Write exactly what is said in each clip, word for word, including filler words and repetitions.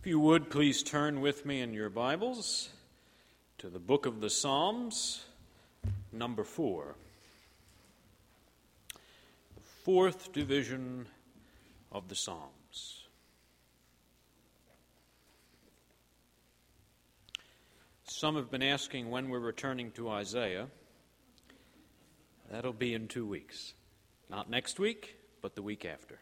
you would, please turn with me in your Bibles to the book of the Psalms, number four. The fourth division of the Psalms. Some have been asking when we're returning to Isaiah. That'll be in two weeks. Not next week, but the week after.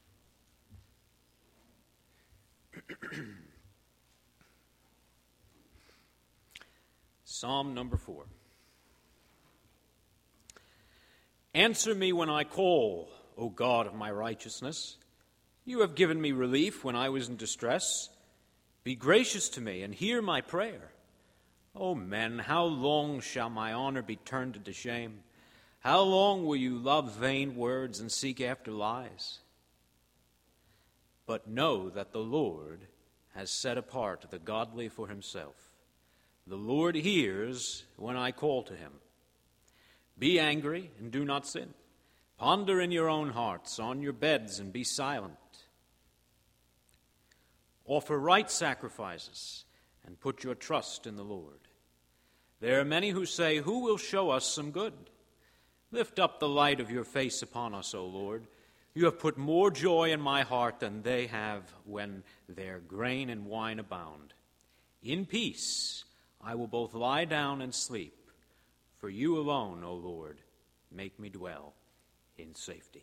Psalm number four. Answer me when I call, O God of my righteousness. You have given me relief when I was in distress. Be gracious to me and hear my prayer. O men, how long shall my honor be turned into shame? How long will you love vain words and seek after lies? But know that the Lord has set apart the godly for himself. The Lord hears when I call to him. Be angry and do not sin. Ponder in your own hearts on your beds and be silent. Offer right sacrifices and put your trust in the Lord. There are many who say, who will show us some good? Lift up the light of your face upon us, O Lord. You have put more joy in my heart than they have when their grain and wine abound. In peace I will both lie down and sleep. For you alone, O Lord, make me dwell in safety.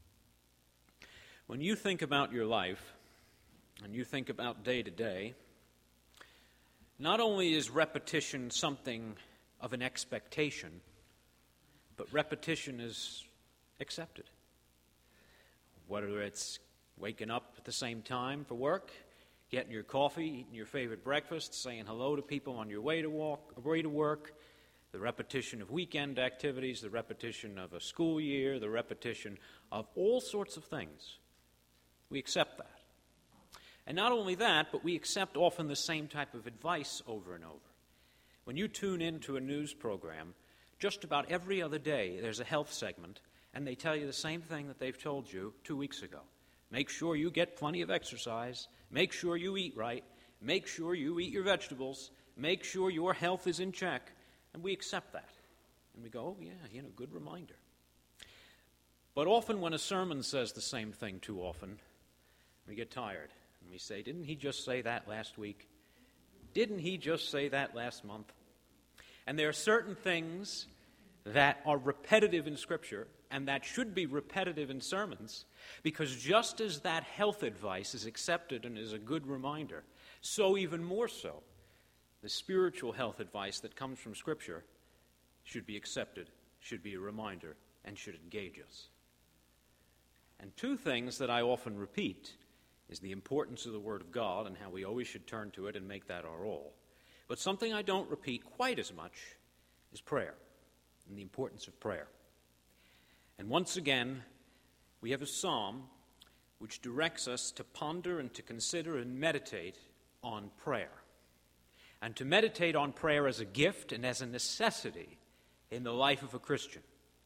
When you think about your life, and you think about day to day, not only is repetition something of an expectation, but repetition is accepted. Whether it's waking up at the same time for work, getting your coffee, eating your favorite breakfast, saying hello to people on your way to walk, way to work, the repetition of weekend activities, the repetition of a school year, the repetition of all sorts of things. We accept that. And not only that, but we accept often the same type of advice over and over. When you tune into a news program, just about every other day there's a health segment, and they tell you the same thing that they've told you two weeks ago. Make sure you get plenty of exercise. Make sure you eat right. Make sure you eat your vegetables. Make sure your health is in check. And we accept that. And we go, oh, yeah, you know, good reminder. But often when a sermon says the same thing too often, we get tired. And we say, didn't he just say that last week? Didn't he just say that last month? And there are certain things that are repetitive in Scripture, and that should be repetitive in sermons, because just as that health advice is accepted and is a good reminder, so even more so, the spiritual health advice that comes from Scripture should be accepted, should be a reminder, and should engage us. And two things that I often repeat is the importance of the Word of God and how we always should turn to it and make that our all. But something I don't repeat quite as much is prayer and the importance of prayer. And once again, we have a psalm which directs us to ponder and to consider and meditate on prayer. And to meditate on prayer as a gift and as a necessity in the life of a Christian.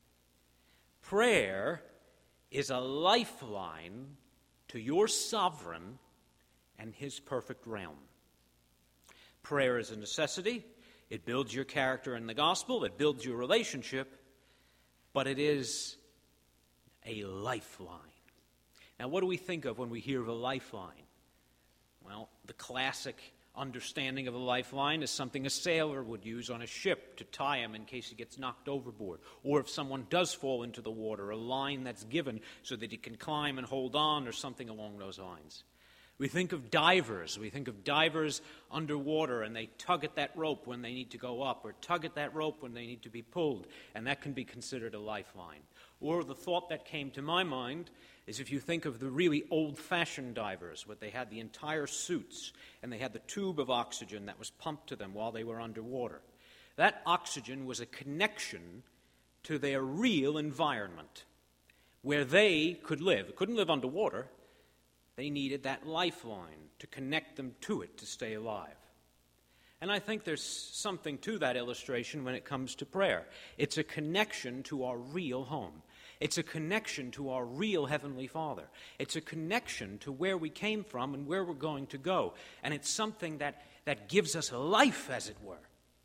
Prayer is a lifeline to your sovereign and his perfect realm. Prayer is a necessity. It builds your character in the gospel. It builds your relationship. But it is a lifeline. Now, what do we think of when we hear of a lifeline? Well, the classic understanding of a lifeline is something a sailor would use on a ship to tie him in case he gets knocked overboard. Or if someone does fall into the water, a line that's given so that he can climb and hold on, or something along those lines. We think of divers. We think of divers underwater, and they tug at that rope when they need to go up, or tug at that rope when they need to be pulled, and that can be considered a lifeline. Or the thought that came to my mind is if you think of the really old-fashioned divers, where they had the entire suits, and they had the tube of oxygen that was pumped to them while they were underwater. That oxygen was a connection to their real environment, where they could live. They couldn't live underwater. They needed that lifeline to connect them to it to stay alive. And I think there's something to that illustration when it comes to prayer. It's a connection to our real home. It's a connection to our real Heavenly Father. It's a connection to where we came from and where we're going to go. And it's something that, that gives us life, as it were.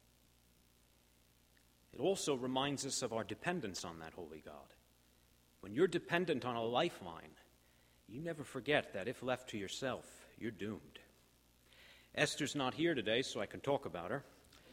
It also reminds us of our dependence on that holy God. When you're dependent on a lifeline, you never forget that if left to yourself, you're doomed. Esther's not here today, so I can talk about her.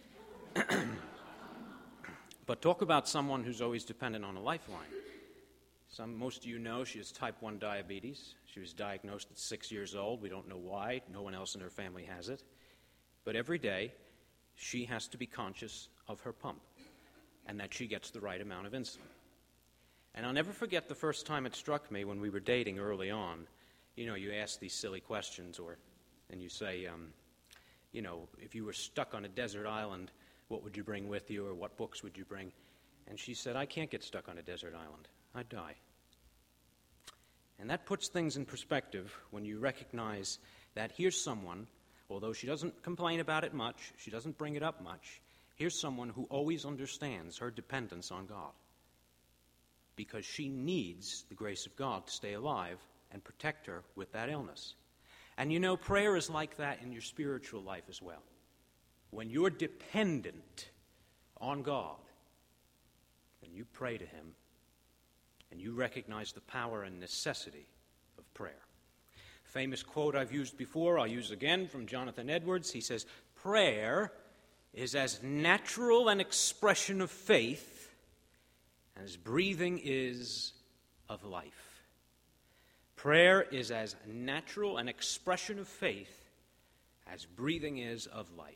But talk about someone who's always dependent on a lifeline. Some, most of you know she has type one diabetes. She was diagnosed at six years old. We don't know why. No one else in her family has it. But every day, she has to be conscious of her pump and that she gets the right amount of insulin. And I'll never forget the first time it struck me when we were dating early on. You know, you ask these silly questions, or and you say, um, you know, if you were stuck on a desert island, what would you bring with you, or what books would you bring? And she said, I can't get stuck on a desert island. I'd die. And that puts things in perspective when you recognize that here's someone, although she doesn't complain about it much, she doesn't bring it up much, here's someone who always understands her dependence on God, because she needs the grace of God to stay alive and protect her with that illness. And you know, prayer is like that in your spiritual life as well. When you're dependent on God, then you pray to Him, and you recognize the power and necessity of prayer. Famous quote I've used before, I'll use again, from Jonathan Edwards. He says, prayer is as natural an expression of faith as breathing is of life. Prayer is as natural an expression of faith as breathing is of life.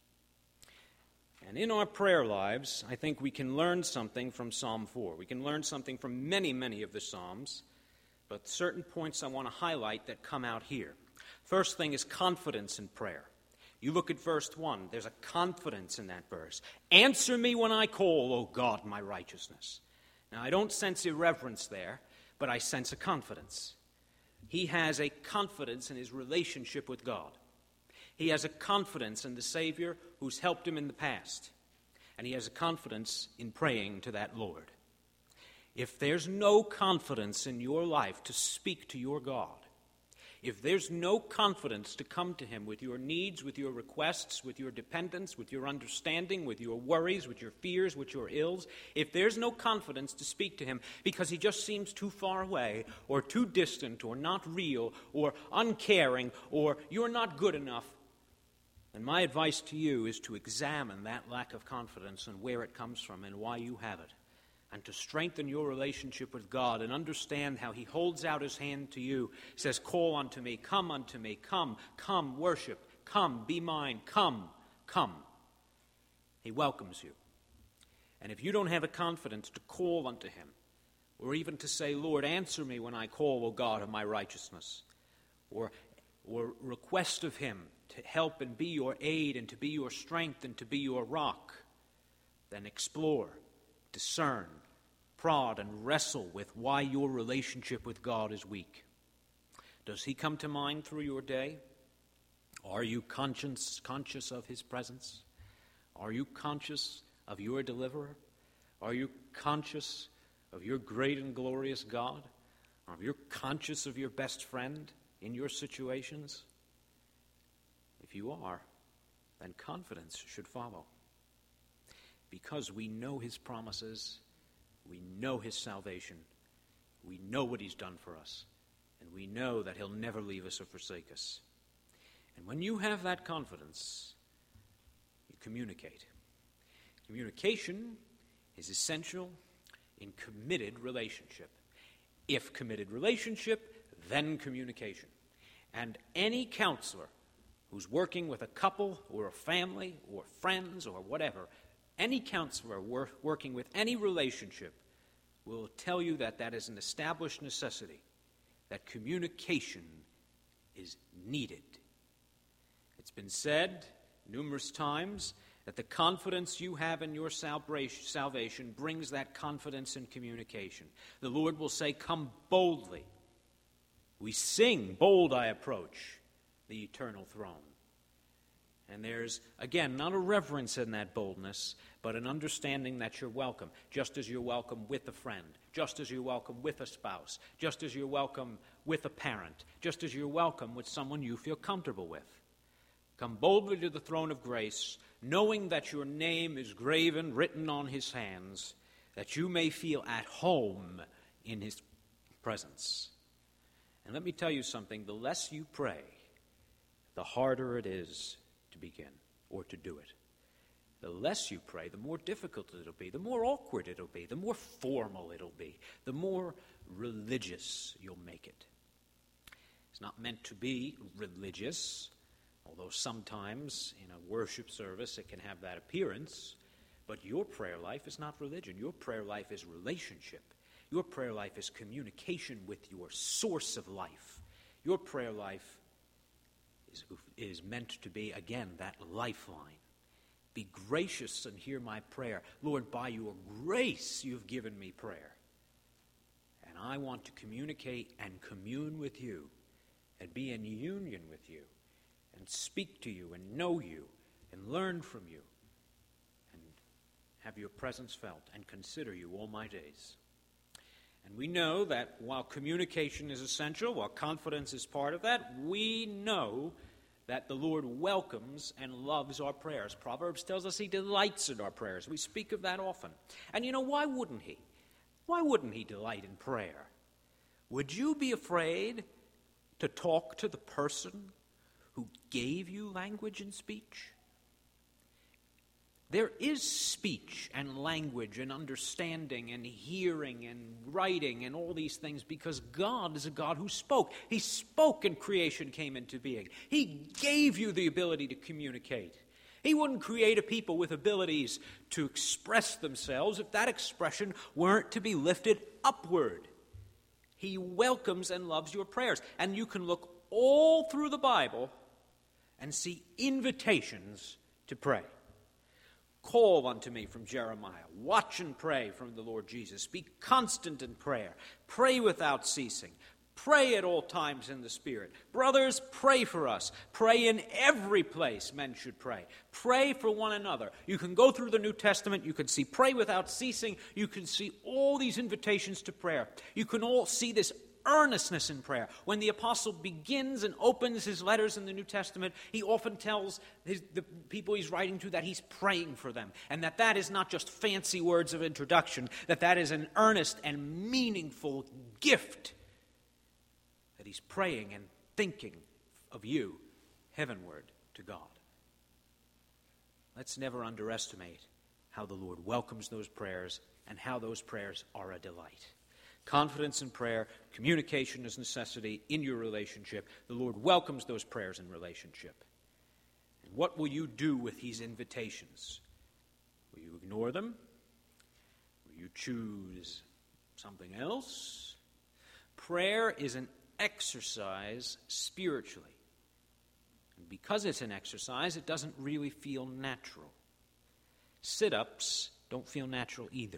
And in our prayer lives, I think we can learn something from Psalm four. We can learn something from many, many of the Psalms, but certain points I want to highlight that come out here. First thing is confidence in prayer. You look at verse one, there's a confidence in that verse. Answer me when I call, O God, my righteousness. Now, I don't sense irreverence there, but I sense a confidence. He has a confidence in his relationship with God. He has a confidence in the Savior who's helped him in the past. And he has a confidence in praying to that Lord. If there's no confidence in your life to speak to your God, if there's no confidence to come to Him with your needs, with your requests, with your dependence, with your understanding, with your worries, with your fears, with your ills, if there's no confidence to speak to Him because He just seems too far away or too distant or not real or uncaring or you're not good enough, then my advice to you is to examine that lack of confidence and where it comes from and why you have it, and to strengthen your relationship with God and understand how He holds out His hand to you, says, call unto me, come unto me, come, come, worship, come, be mine, come, come. He welcomes you. And if you don't have a confidence to call unto Him, or even to say, Lord, answer me when I call, O God of my righteousness, or, or request of Him to help and be your aid and to be your strength and to be your rock, then explore, discern, prod, and wrestle with why your relationship with God is weak. Does He come to mind through your day? Are you conscious, conscious of His presence? Are you conscious of your deliverer? Are you conscious of your great and glorious God? Are you conscious of your best friend in your situations? If you are, then confidence should follow. Because we know His promises, we know His salvation, we know what He's done for us, and we know that He'll never leave us or forsake us. And when you have that confidence, you communicate. Communication is essential in committed relationship. If committed relationship, then communication. And any counselor who's working with a couple or a family or friends or whatever, any counselor wor- working with any relationship will tell you that that is an established necessity, that communication is needed. It's been said numerous times that the confidence you have in your salvation brings that confidence in communication. The Lord will say, come boldly. We sing, bold I approach the eternal throne. And there's, again, not a reverence in that boldness, but an understanding that you're welcome, just as you're welcome with a friend, just as you're welcome with a spouse, just as you're welcome with a parent, just as you're welcome with someone you feel comfortable with. Come boldly to the throne of grace, knowing that your name is graven, written on his hands, that you may feel at home in his presence. And let me tell you something, the less you pray, the harder it is to begin or to do it. The less you pray, the more difficult it'll be, the more awkward it'll be, the more formal it'll be, the more religious you'll make it. It's not meant to be religious, although sometimes in a worship service it can have that appearance, but your prayer life is not religion. Your prayer life is relationship. Your prayer life is communication with your source of life. Your prayer life is, is meant to be, again, that lifeline. Be gracious and hear my prayer. Lord, by your grace you've given me prayer. And I want to communicate and commune with you and be in union with you and speak to you and know you and learn from you and have your presence felt and consider you all my days. And we know that while communication is essential, while confidence is part of that, we know that the Lord welcomes and loves our prayers. Proverbs tells us he delights in our prayers. We speak of that often. And you know, why wouldn't he? Why wouldn't he delight in prayer? Would you be afraid to talk to the person who gave you language and speech? There is speech and language and understanding and hearing and writing and all these things because God is a God who spoke. He spoke and creation came into being. He gave you the ability to communicate. He wouldn't create a people with abilities to express themselves if that expression weren't to be lifted upward. He welcomes and loves your prayers. And you can look all through the Bible and see invitations to pray. Call unto me from Jeremiah. Watch and pray from the Lord Jesus. Be constant in prayer. Pray without ceasing. Pray at all times in the Spirit. Brothers, pray for us. Pray in every place men should pray. Pray for one another. You can go through the New Testament. You can see pray without ceasing. You can see all these invitations to prayer. You can all see this earnestness in prayer. When the apostle begins and opens his letters in the New Testament, he often tells his, the people he's writing to that he's praying for them, and that that is not just fancy words of introduction, that that is an earnest and meaningful gift, that he's praying and thinking of you heavenward to God. Let's never underestimate how the Lord welcomes those prayers and how those prayers are a delight. Confidence in prayer, communication is necessity in your relationship. The Lord welcomes those prayers in relationship. And what will you do with these invitations? Will you ignore them? Will you choose something else? Prayer is an exercise spiritually. And because it's an exercise, it doesn't really feel natural. Sit-ups don't feel natural either.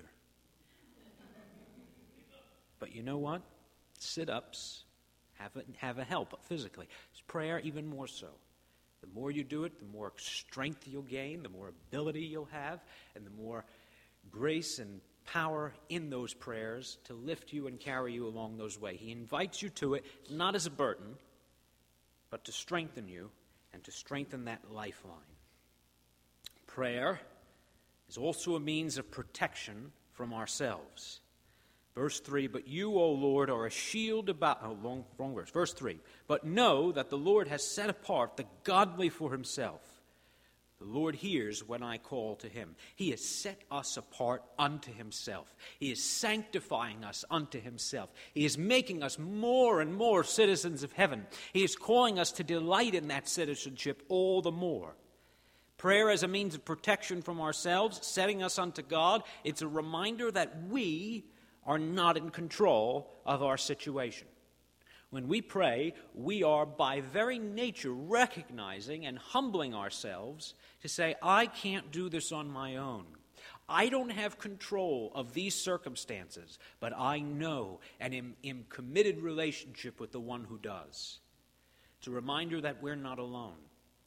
But you know what? Sit-ups have a, have a help physically. Prayer even more so. The more you do it, the more strength you'll gain, the more ability you'll have, and the more grace and power in those prayers to lift you and carry you along those ways. He invites you to it, not as a burden, but to strengthen you and to strengthen that lifeline. Prayer is also a means of protection from ourselves. Verse three, but you, O Lord, are a shield about... Oh, wrong, wrong verse. Verse three, but know that the Lord has set apart the godly for himself. The Lord hears when I call to him. He has set us apart unto himself. He is sanctifying us unto himself. He is making us more and more citizens of heaven. He is calling us to delight in that citizenship all the more. Prayer as a means of protection from ourselves, setting us unto God. It's a reminder that we are not in control of our situation. When we pray, we are by very nature recognizing and humbling ourselves to say, I can't do this on my own. I don't have control of these circumstances, but I know and am in committed relationship with the one who does. It's a reminder that we're not alone.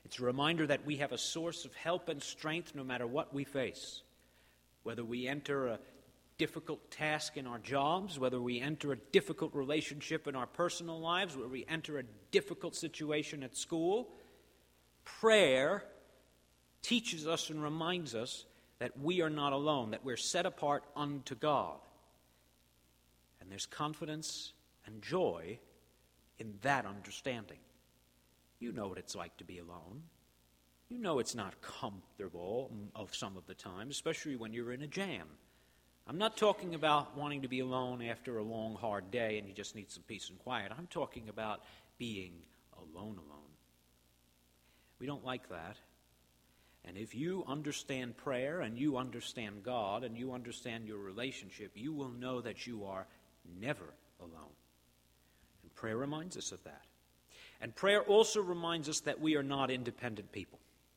It's a reminder that we have a source of help and strength no matter what we face. Whether we enter a difficult task in our jobs, whether we enter a difficult relationship in our personal lives, whether we enter a difficult situation at school, prayer teaches us and reminds us that we are not alone, that we're set apart unto God. And there's confidence and joy in that understanding. You know what it's like to be alone. You know it's not comfortable of some of the time, especially when you're in a jam. I'm not talking about wanting to be alone after a long, hard day and you just need some peace and quiet. I'm talking about being alone alone. We don't like that. And if you understand prayer and you understand God and you understand your relationship, you will know that you are never alone. And prayer reminds us of that. And prayer also reminds us that we are not independent people.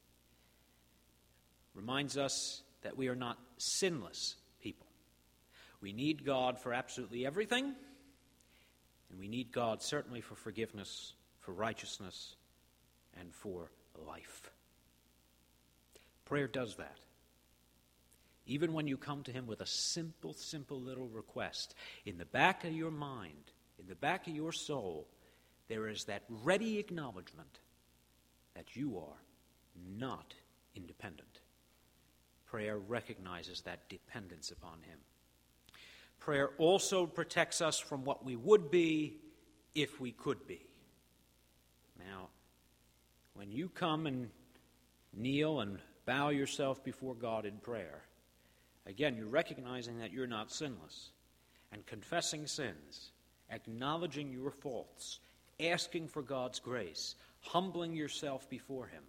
Reminds us that we are not sinless people. We need God for absolutely everything, and we need God certainly for forgiveness, for righteousness, and for life. Prayer does that. Even when you come to Him with a simple, simple little request, in the back of your mind, in the back of your soul, there is that ready acknowledgement that you are not independent. Prayer recognizes that dependence upon Him. Prayer also protects us from what we would be if we could be. Now, when you come and kneel and bow yourself before God in prayer, again, you're recognizing that you're not sinless and confessing sins, acknowledging your faults, asking for God's grace, humbling yourself before Him,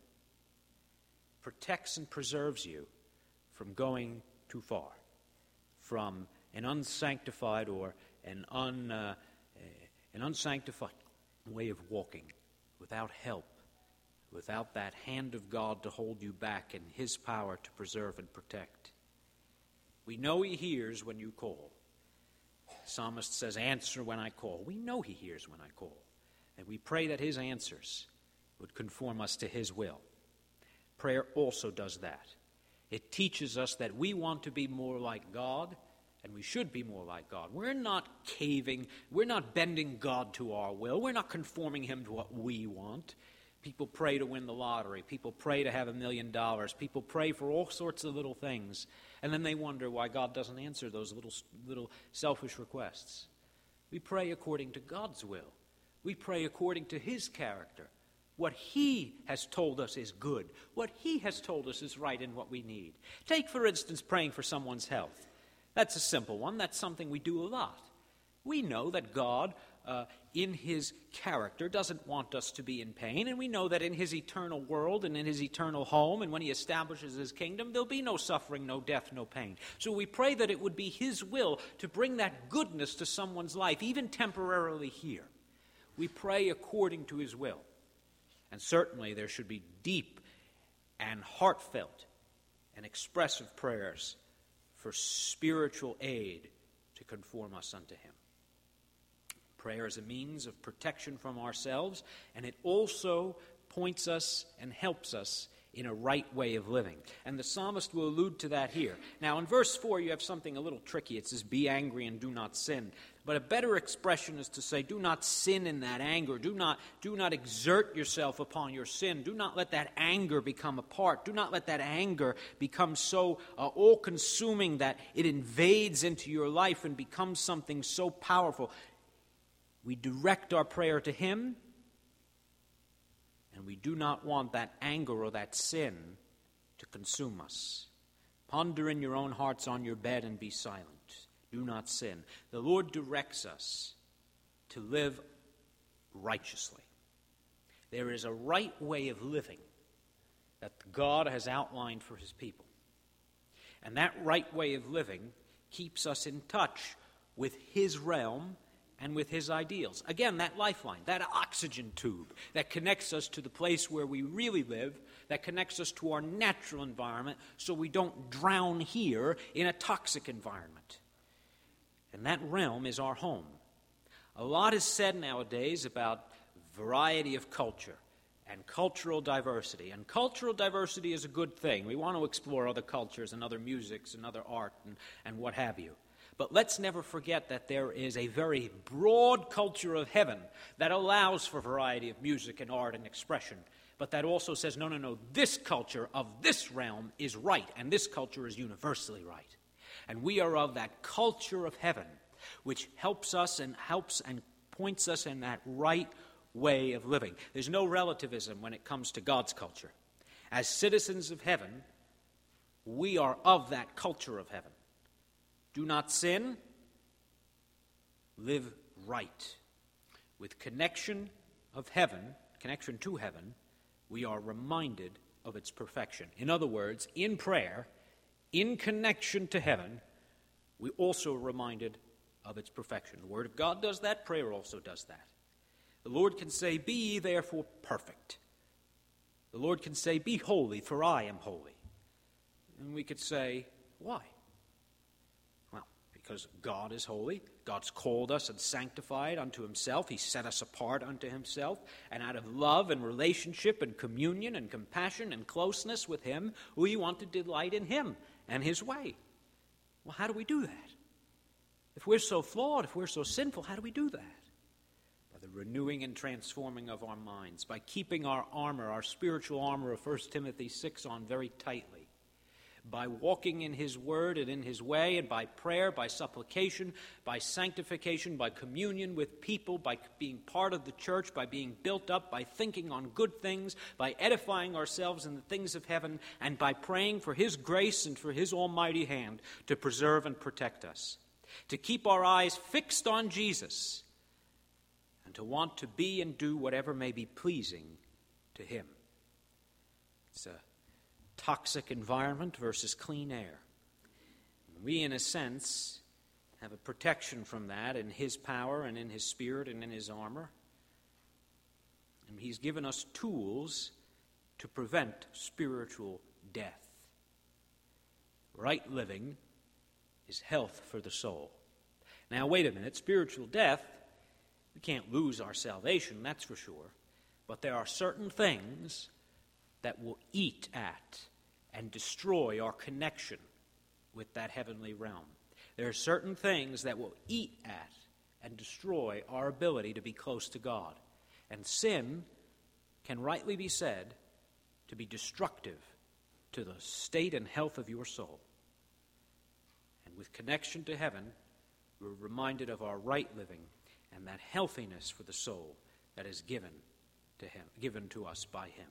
protects and preserves you from going too far, from an unsanctified or an, un, uh, an unsanctified way of walking without help, without that hand of God to hold you back and His power to preserve and protect. We know He hears when you call. The psalmist says, answer when I call. We know He hears when I call. And we pray that His answers would conform us to His will. Prayer also does that. It teaches us that we want to be more like God, and we should be more like God. We're not caving. We're not bending God to our will. We're not conforming Him to what we want. People pray to win the lottery. People pray to have a million dollars. People pray for all sorts of little things. And then they wonder why God doesn't answer those little, little selfish requests. We pray according to God's will. We pray according to His character. What He has told us is good. What He has told us is right in what we need. Take, for instance, praying for someone's health. That's a simple one. That's something we do a lot. We know that God, uh, in His character, doesn't want us to be in pain, and we know that in His eternal world and in His eternal home and when He establishes His kingdom, there'll be no suffering, no death, no pain. So we pray that it would be His will to bring that goodness to someone's life, even temporarily here. We pray according to His will. And certainly there should be deep and heartfelt and expressive prayers for spiritual aid to conform us unto Him. Prayer is a means of protection from ourselves, and it also points us and helps us in a right way of living. And the psalmist will allude to that here. Now, in verse four, you have something a little tricky. It says, be angry and do not sin. But a better expression is to say, do not sin in that anger. Do not, do not exert yourself upon your sin. Do not let that anger become a part. Do not let that anger become so uh, all-consuming that it invades into your life and becomes something so powerful. We direct our prayer to Him, and we do not want that anger or that sin to consume us. Ponder in your own hearts on your bed and be silent. Do not sin. The Lord directs us to live righteously. There is a right way of living that God has outlined for His people. And that right way of living keeps us in touch with His realm and with His ideals. Again, that lifeline, that oxygen tube that connects us to the place where we really live, that connects us to our natural environment so we don't drown here in a toxic environment. And that realm is our home. A lot is said nowadays about variety of culture and cultural diversity. And cultural diversity is a good thing. We want to explore other cultures and other musics and other art and, and what have you. But let's never forget that there is a very broad culture of heaven that allows for variety of music and art and expression, but that also says, no, no, no, this culture of this realm is right, and this culture is universally right. And we are of that culture of heaven, which helps us and helps and points us in that right way of living. There's no relativism when it comes to God's culture. As citizens of heaven, we are of that culture of heaven. Do not sin, live right. With connection of heaven, connection to heaven, we are reminded of its perfection. In other words, in prayer, in connection to heaven, we also are reminded of its perfection. The Word of God does that, prayer also does that. The Lord can say, "Be ye therefore perfect." The Lord can say, "Be holy, for I am holy." And we could say, why? Because God is holy. God's called us and sanctified unto himself. He set us apart unto himself. And out of love and relationship and communion and compassion and closeness with him, we want to delight in him and his way. Well, how do we do that? If we're so flawed, if we're so sinful, how do we do that? By the renewing and transforming of our minds, by keeping our armor, our spiritual armor of First Timothy six on very tightly. By walking in his word and in his way, and by prayer, by supplication, by sanctification, by communion with people, by being part of the church, by being built up, by thinking on good things, by edifying ourselves in the things of heaven, and by praying for his grace and for his almighty hand to preserve and protect us. To keep our eyes fixed on Jesus, and to want to be and do whatever may be pleasing to him. It's a toxic environment versus clean air. We, in a sense, have a protection from that in his power and in his spirit and in his armor. And he's given us tools to prevent spiritual death. Right living is health for the soul. Now, wait a minute. Spiritual death, we can't lose our salvation, that's for sure. But there are certain things that will eat at and destroy our connection with that heavenly realm. There are certain things that will eat at and destroy our ability to be close to God. And sin can rightly be said to be destructive to the state and health of your soul. And with connection to heaven, we're reminded of our right living and that healthiness for the soul that is given to him, given to us by him.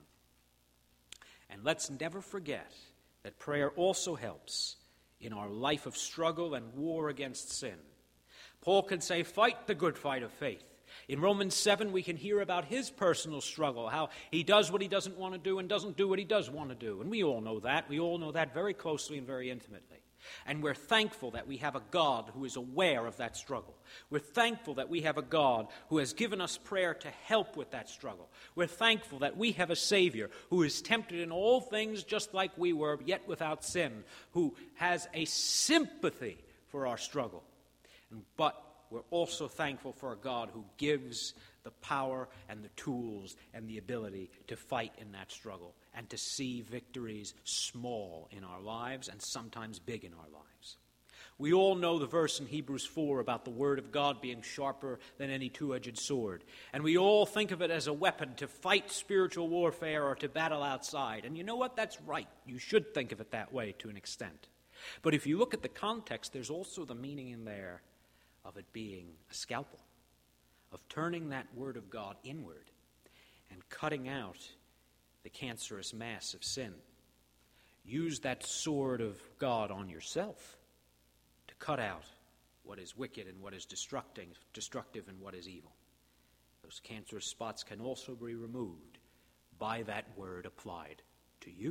And let's never forget that prayer also helps in our life of struggle and war against sin. Paul can say, "Fight the good fight of faith." In Romans seven, we can hear about his personal struggle, how he does what he doesn't want to do and doesn't do what he does want to do. And we all know that. We all know that very closely and very intimately. And we're thankful that we have a God who is aware of that struggle. We're thankful that we have a God who has given us prayer to help with that struggle. We're thankful that we have a Savior who is tempted in all things just like we were, yet without sin, who has a sympathy for our struggle. But we're also thankful for a God who gives the power and the tools and the ability to fight in that struggle and to see victories small in our lives and sometimes big in our lives. We all know the verse in Hebrews four about the word of God being sharper than any two-edged sword. And we all think of it as a weapon to fight spiritual warfare or to battle outside. And you know what? That's right. You should think of it that way to an extent. But if you look at the context, there's also the meaning in there of it being a scalpel, of turning that word of God inward and cutting out the cancerous mass of sin. Use that sword of God on yourself to cut out what is wicked and what is destructing, destructive and what is evil. Those cancerous spots can also be removed by that word applied to you.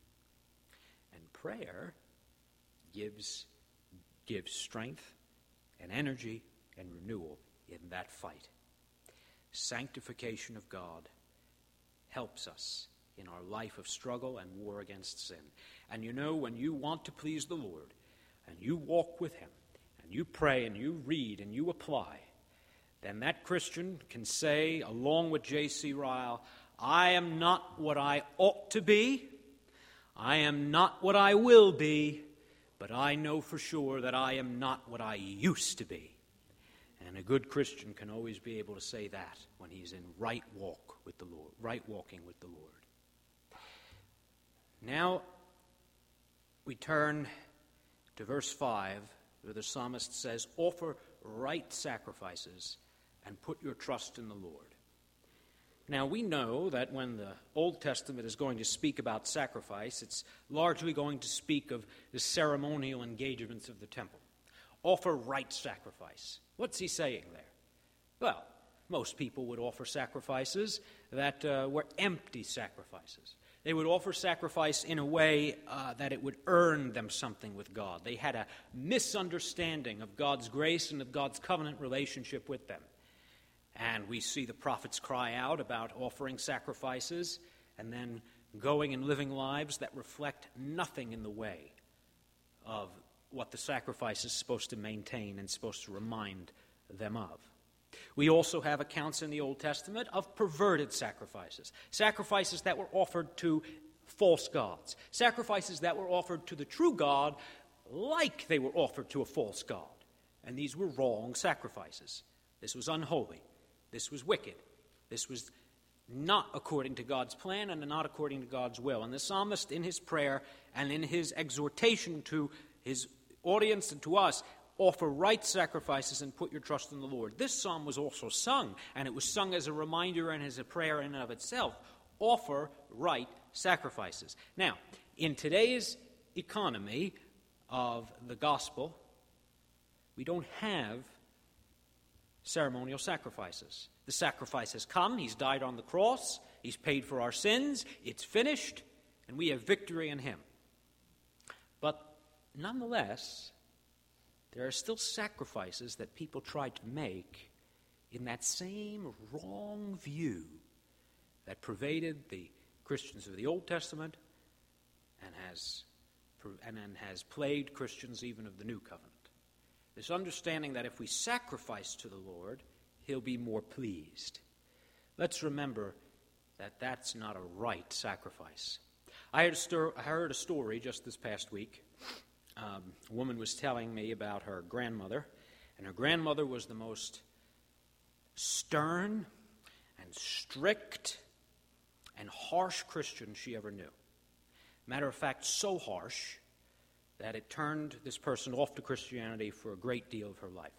And prayer gives, gives strength and energy and renewal in that fight. Sanctification of God helps us in our life of struggle and war against sin. And you know, when you want to please the Lord, and you walk with him, and you pray, and you read, and you apply, then that Christian can say, along with J C Ryle, I am not what I ought to be. I am not what I will be. But I know for sure that I am not what I used to be. And a good Christian can always be able to say that when he's in right walk with the Lord, right walking with the Lord. Now we turn to verse five, where the psalmist says, "Offer right sacrifices and put your trust in the Lord." Now, we know that when the Old Testament is going to speak about sacrifice, it's largely going to speak of the ceremonial engagements of the temple. Offer right sacrifice. What's he saying there? Well, most people would offer sacrifices that uh, were empty sacrifices. They would offer sacrifice in a way uh, that it would earn them something with God. They had a misunderstanding of God's grace and of God's covenant relationship with them. And we see the prophets cry out about offering sacrifices and then going and living lives that reflect nothing in the way of what the sacrifice is supposed to maintain and supposed to remind them of. We also have accounts in the Old Testament of perverted sacrifices, sacrifices that were offered to false gods, sacrifices that were offered to the true God like they were offered to a false god. And these were wrong sacrifices. This was unholy. This was wicked. This was not according to God's plan and not according to God's will. And the psalmist, in his prayer and in his exhortation to his audience and to us, offer right sacrifices and put your trust in the Lord. This psalm was also sung, and it was sung as a reminder and as a prayer in and of itself. Offer right sacrifices. Now, in today's economy of the gospel, we don't have ceremonial sacrifices. The sacrifice has come. He's died on the cross. He's paid for our sins. It's finished, and we have victory in him. But nonetheless, there are still sacrifices that people try to make in that same wrong view that pervaded the Christians of the Old Testament and has and has plagued Christians even of the New Covenant. This understanding that if we sacrifice to the Lord, he'll be more pleased. Let's remember that that's not a right sacrifice. I heard a, sto- I heard a story just this past week. Um, a woman was telling me about her grandmother, and her grandmother was the most stern and strict and harsh Christian she ever knew. Matter of fact, so harsh that it turned this person off to Christianity for a great deal of her life.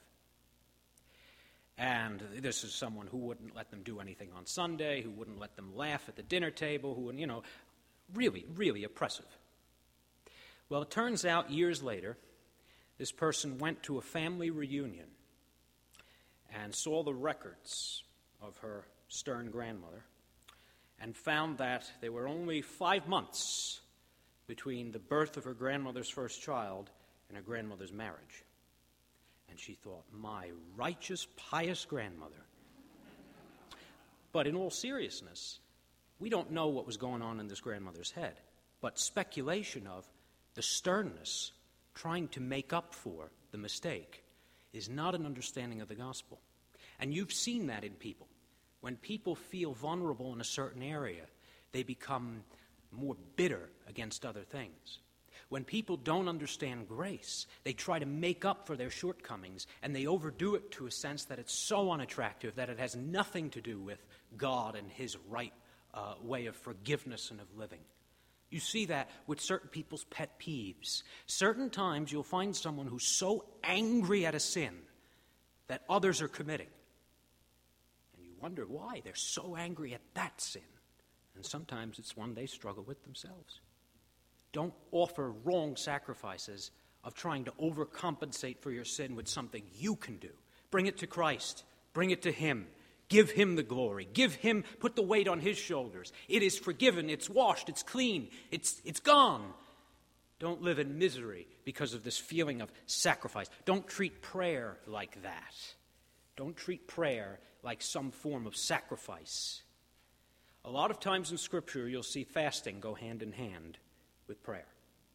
And this is someone who wouldn't let them do anything on Sunday, who wouldn't let them laugh at the dinner table, who, you know, really, really oppressive. Well, it turns out years later, this person went to a family reunion and saw the records of her stern grandmother and found that there were only five months between the birth of her grandmother's first child and her grandmother's marriage. And she thought, my righteous, pious grandmother. But in all seriousness, we don't know what was going on in this grandmother's head, but speculation of the sternness trying to make up for the mistake is not an understanding of the gospel. And you've seen that in people. When people feel vulnerable in a certain area, they become more bitter against other things. When people don't understand grace, they try to make up for their shortcomings, and they overdo it to a sense that it's so unattractive that it has nothing to do with God and his right uh, way of forgiveness and of living. You see that with certain people's pet peeves. Certain times you'll find someone who's so angry at a sin that others are committing. And you wonder why they're so angry at that sin. And sometimes it's one they struggle with themselves. Don't offer wrong sacrifices of trying to overcompensate for your sin with something you can do. Bring it to Christ. Bring it to him. Give him the glory. Give him, put the weight on his shoulders. It is forgiven. It's washed. It's clean. It's, it's gone. Don't live in misery because of this feeling of sacrifice. Don't treat prayer like that. Don't treat prayer like some form of sacrifice. A lot of times in Scripture, you'll see fasting go hand in hand with prayer.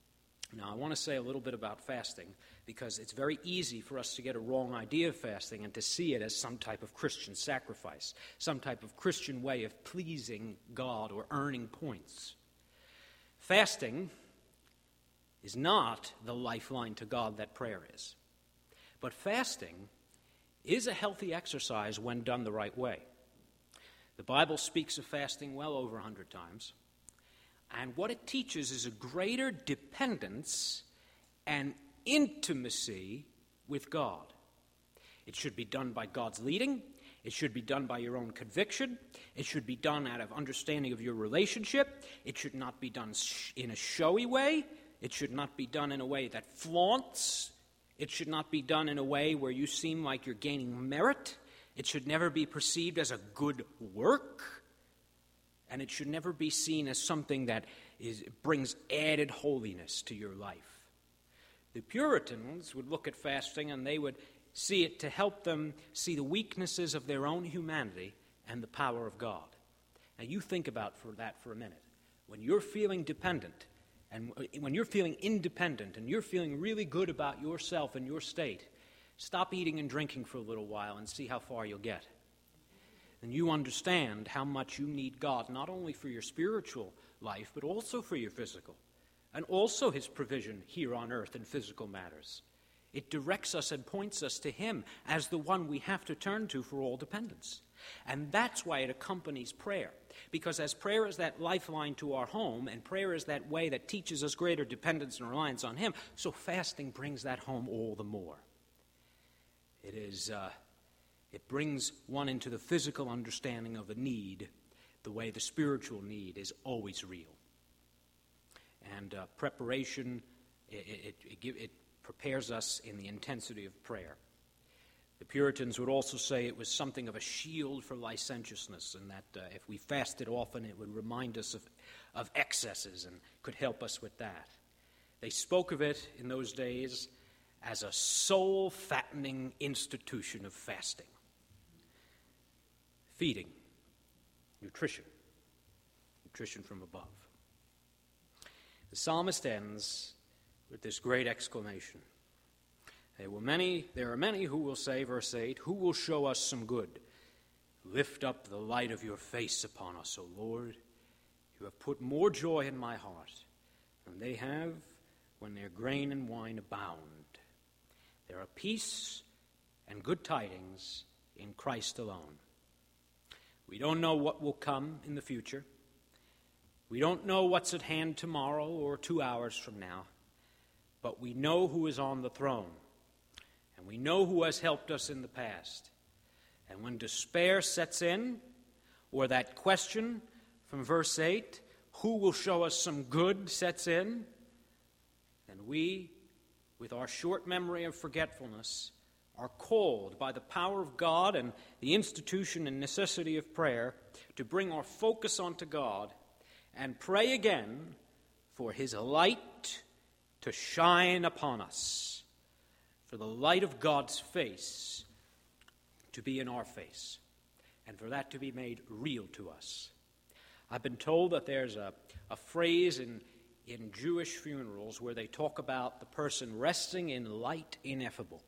Now, I want to say a little bit about fasting because it's very easy for us to get a wrong idea of fasting and to see it as some type of Christian sacrifice, some type of Christian way of pleasing God or earning points. Fasting is not the lifeline to God that prayer is. But fasting is a healthy exercise when done the right way. The Bible speaks of fasting well over a hundred times. And what it teaches is a greater dependence and intimacy with God. It should be done by God's leading. It should be done by your own conviction. It should be done out of understanding of your relationship. It should not be done in a showy way. It should not be done in a way that flaunts. It should not be done in a way where you seem like you're gaining merit. It should never be perceived as a good work. And it should never be seen as something that is, brings added holiness to your life. The Puritans would look at fasting and they would see it to help them see the weaknesses of their own humanity and the power of God. Now you think about for that for a minute. When you're feeling dependent and when you're feeling independent and you're feeling really good about yourself and your state, stop eating and drinking for a little while and see how far you'll get. And you understand how much you need God, not only for your spiritual life, but also for your physical, and also his provision here on earth in physical matters. It directs us and points us to him as the one we have to turn to for all dependence. And that's why it accompanies prayer. Because as prayer is that lifeline to our home, and prayer is that way that teaches us greater dependence and reliance on him, so fasting brings that home all the more. It is... Uh, It brings one into the physical understanding of a need, the way the spiritual need is always real. And uh, preparation, it, it, it, it prepares us in the intensity of prayer. The Puritans would also say it was something of a shield for licentiousness, and that uh, if we fasted often, it would remind us of, of excesses and could help us with that. They spoke of it in those days as a soul-fattening institution of fasting. Feeding, nutrition, nutrition from above. The psalmist ends with this great exclamation. There were many, there are many who will say, verse eight, who will show us some good? Lift up the light of your face upon us, O Lord. You have put more joy in my heart than they have when their grain and wine abound. There are peace and good tidings in Christ alone. We don't know what will come in the future. We don't know what's at hand tomorrow or two hours from now. But we know who is on the throne. And we know who has helped us in the past. And when despair sets in, or that question from verse eight, who will show us some good, sets in, then we, with our short memory of forgetfulness, are called by the power of God and the institution and necessity of prayer to bring our focus onto God and pray again for his light to shine upon us, for the light of God's face to be in our face, and for that to be made real to us. I've been told that there's a, a phrase in, in Jewish funerals where they talk about the person resting in light ineffable.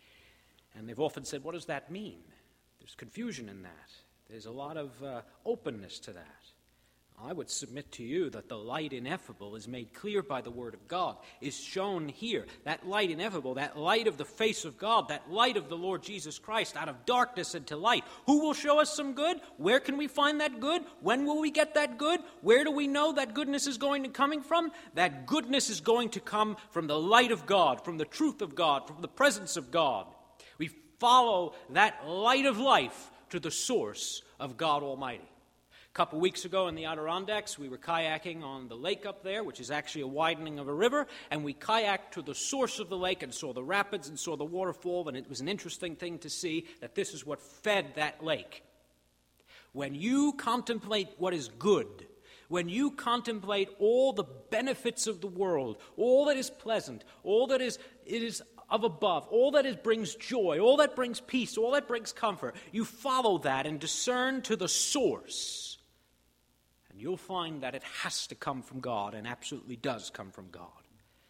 And they've often said, what does that mean? There's confusion in that. There's a lot of uh, openness to that. I would submit to you that the light ineffable is made clear by the Word of God, is shown here. That light ineffable, that light of the face of God, that light of the Lord Jesus Christ out of darkness into light. Who will show us some good? Where can we find that good? When will we get that good? Where do we know that goodness is going to coming from? That goodness is going to come from the light of God, from the truth of God, from the presence of God. We follow that light of life to the source of God Almighty. A couple weeks ago in the Adirondacks, we were kayaking on the lake up there, which is actually a widening of a river, and we kayaked to the source of the lake and saw the rapids and saw the waterfall, and it was an interesting thing to see that this is what fed that lake. When you contemplate what is good, when you contemplate all the benefits of the world, all that is pleasant, all that is it is of above, all that is brings joy, all that brings peace, all that brings comfort, you follow that and discern to the source. And you'll find that it has to come from God and absolutely does come from God.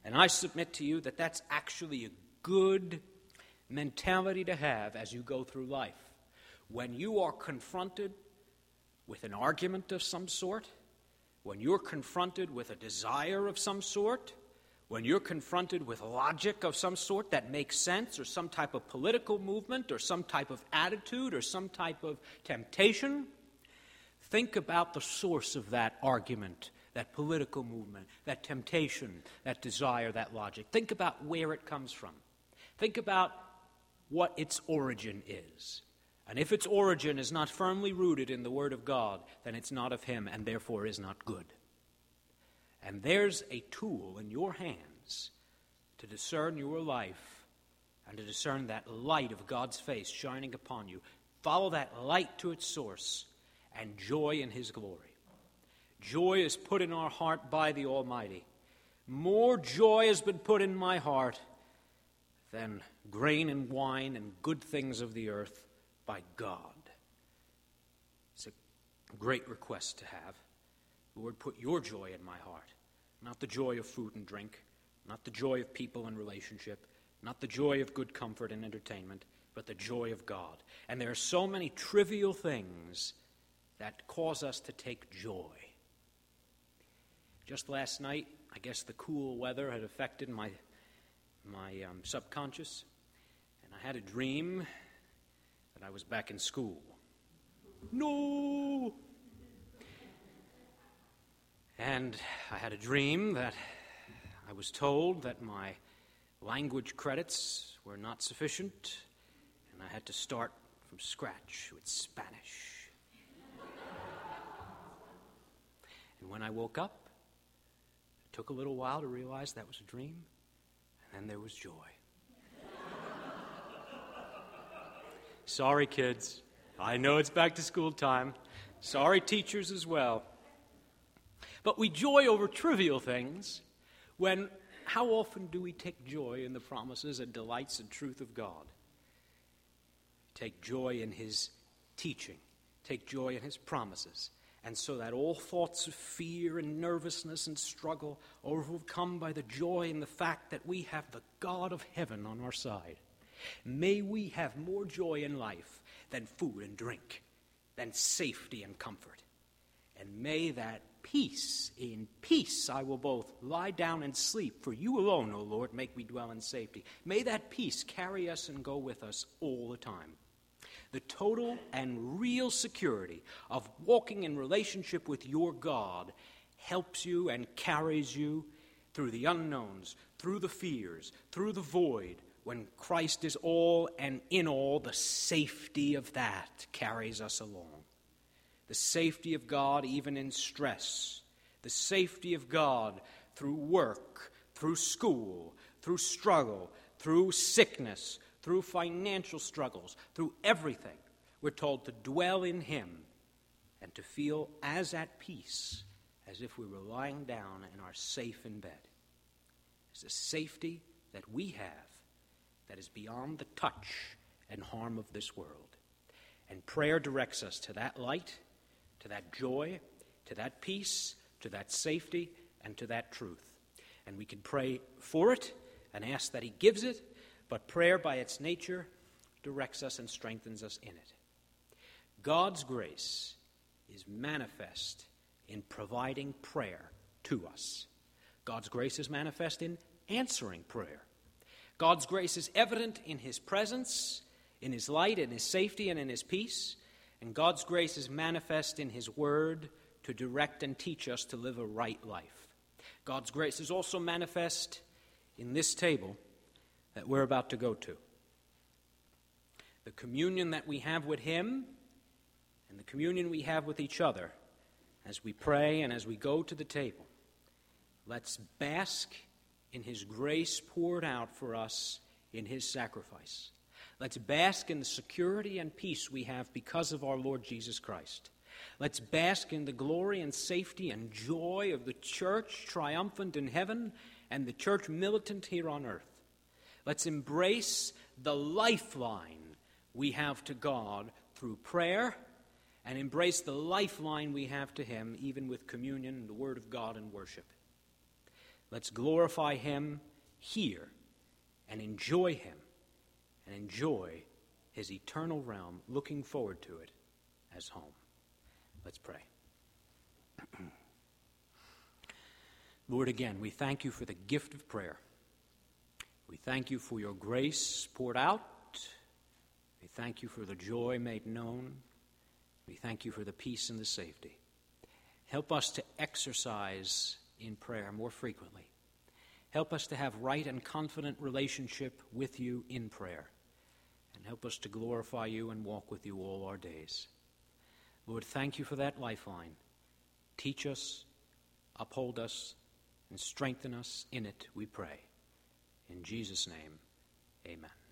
And I submit to you that that's actually a good mentality to have as you go through life. When you are confronted with an argument of some sort, when you're confronted with a desire of some sort, when you're confronted with logic of some sort that makes sense, or some type of political movement, or some type of attitude, or some type of temptation, think about the source of that argument, that political movement, that temptation, that desire, that logic. Think about where it comes from. Think about what its origin is. And if its origin is not firmly rooted in the Word of God, then it's not of Him and therefore is not good. And there's a tool in your hands to discern your life and to discern that light of God's face shining upon you. Follow that light to its source and joy in His glory. Joy is put in our heart by the Almighty. More joy has been put in my heart than grain and wine and good things of the earth by God. It's a great request to have. Lord, put your joy in my heart. Not the joy of food and drink, not the joy of people and relationship, not the joy of good comfort and entertainment, but the joy of God. And there are so many trivial things that cause us to take joy. Just last night, I guess the cool weather had affected my my um, subconscious, and I had a dream that I was back in school. No! And I had a dream that I was told that my language credits were not sufficient, and I had to start from scratch with Spanish. And when I woke up, it took a little while to realize that was a dream, and then there was joy. Sorry, kids. I know it's back to school time. Sorry, teachers as well. But we joy over trivial things when, how often do we take joy in the promises and delights and truth of God? Take joy in His teaching. Take joy in His promises. And so that all thoughts of fear and nervousness and struggle are overcome by the joy in the fact that we have the God of heaven on our side. May we have more joy in life than food and drink, than safety and comfort. And may that peace, in peace I will both lie down and sleep, for you alone, O Lord, make me dwell in safety. May that peace carry us and go with us all the time. The total and real security of walking in relationship with your God helps you and carries you through the unknowns, through the fears, through the void. When Christ is all and in all, the safety of that carries us along. The safety of God even in stress. The safety of God through work, through school, through struggle, through sickness, through financial struggles, through everything. We're told to dwell in Him and to feel as at peace as if we were lying down and are safe in bed. It's a safety that we have that is beyond the touch and harm of this world. And prayer directs us to that light, to that joy, to that peace, to that safety, and to that truth. And we can pray for it and ask that He gives it, but prayer by its nature directs us and strengthens us in it. God's grace is manifest in providing prayer to us. God's grace is manifest in answering prayer. God's grace is evident in His presence, in His light, in His safety, and in His peace. And God's grace is manifest in His word to direct and teach us to live a right life. God's grace is also manifest in this table that we're about to go to. The communion that we have with Him and the communion we have with each other as we pray and as we go to the table. Let's bask in His grace poured out for us in His sacrifice. Let's bask in the security and peace we have because of our Lord Jesus Christ. Let's bask in the glory and safety and joy of the church triumphant in heaven and the church militant here on earth. Let's embrace the lifeline we have to God through prayer and embrace the lifeline we have to Him even with communion, the Word of God, and worship. Let's glorify him here and enjoy him and enjoy his eternal realm, looking forward to it as home. Let's pray. Lord, again, we thank you for the gift of prayer. We thank you for your grace poured out. We thank you for the joy made known. We thank you for the peace and the safety. Help us to exercise in prayer more frequently. Help us to have right and confident relationship with you in prayer. And help us to glorify you and walk with you all our days. Lord, thank you for that lifeline. Teach us, uphold us, and strengthen us in it, we pray. In Jesus' name, amen.